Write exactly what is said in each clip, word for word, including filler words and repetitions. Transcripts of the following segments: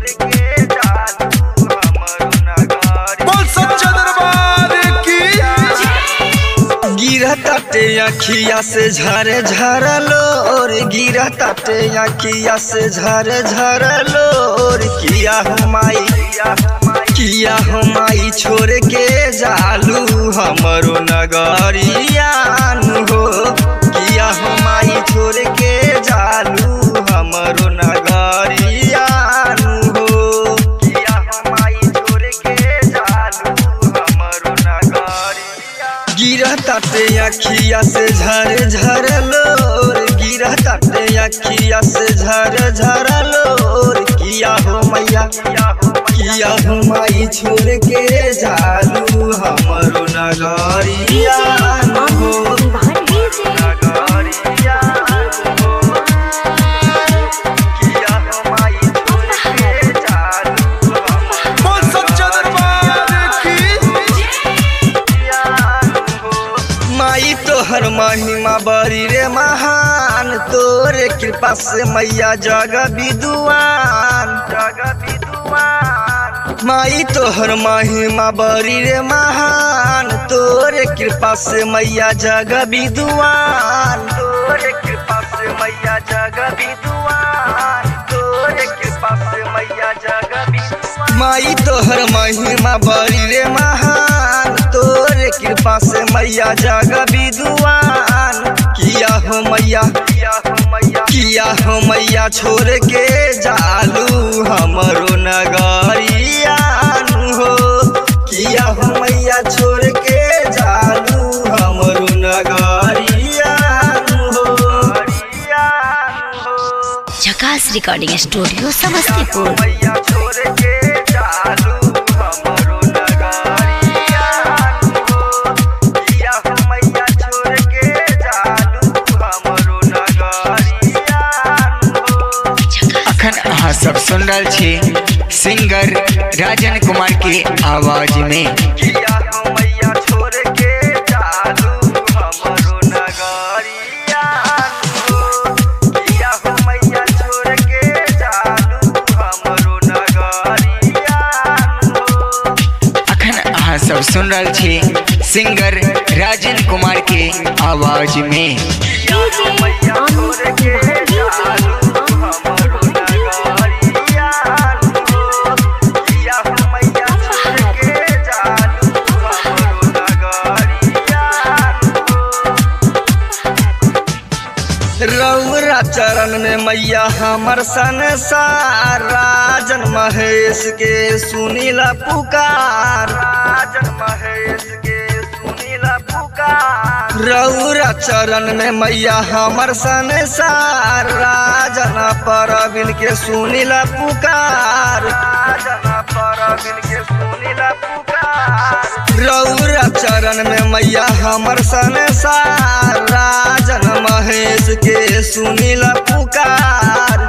ताटे अखिया से झरे झरलो और गिरा ताटे अखिया से झरे झरलो और किया हमाई किया हमाई छोड़ के जालू हमरो नगरियान हो किया हमाई छोड़ के जालू हमरो नगरियान हो किया हमाई छोड़ के जालू हमरो नगरिया गिरा ताटे अखिया से झरे झरलो गिरा ताटे अखिया से झरे झरलो किया हो मैया किया हो माई छोड़ के जालू हमरो नगरिया हो नगरिया हो किया हो माई छोड़ के जालू बोल सच्चा दरबार की माई तोहर महिमा बड़ी रे महान तोरे कृपा से मैया जग विद्वान जग विद्वान माई तोहर महिमा बड़ी रे महान तोरे कृपा से मैया जग विद्वान तोरे कृपा से मैया जग विद्वान तोरे कृपा से मैया जग विद्वान माई तोहर महिमा बड़ी रे महान तोरे कृपा से मैया जग विद्वान किया हो मैया किया हो मैया किया हो मैया छोड़ के जालू हमरो नगरिया हो किया हो मैया छोड़ के जालू हमरो नगरिया हो झकास रिकॉर्डिंग स्टूडियो समस्तीपुर मैया छोड़ के जालू हमरो नगरिया हो किया हो मैया छोड़ के जालू हमरो नगरिया हो अखन अहाँ सब सुन रहल छी सिंगर राजन कुमार के आवाज में किया हो मैया छोड़ के जालू हमरो नगरिया हो किया हो मैया छोड़ के जालू हमरो नगरिया हो अखन अहाँ सब सुन रहल छी सिंगर राजन कुमार के आवाज में किया हो मैया छोड़ के जालू हमरो नगरिया हो किया हो मैया छोड़ के जालू हमरो नगरिया हो रउरा चरण में मैया हमर संसार राजन महेश के सुनीला पुकार राजन महेश के सुनीला पुकार रउरा चरण में मैया हमर संसार राजन परबिन के सुनीला पुकार राजन परबिन के सुनीला पुकार रउरा चरण में मैया हमर संसार राजन महेश के सुनीला पुकार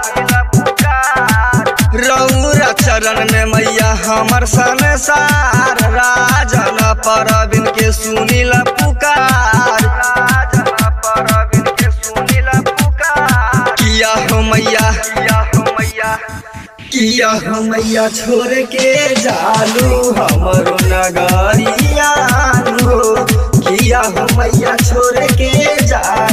रउरा चरण में मैया हमर संसार राजन परबिन के सुनीला पुकार राजन परबिन के सुनीला पुकार किया हो मैया किया हो मैया किया हो मैया छोड़ के जालू हमरो नगरिया हो किया हो मैया छोड़ के जालू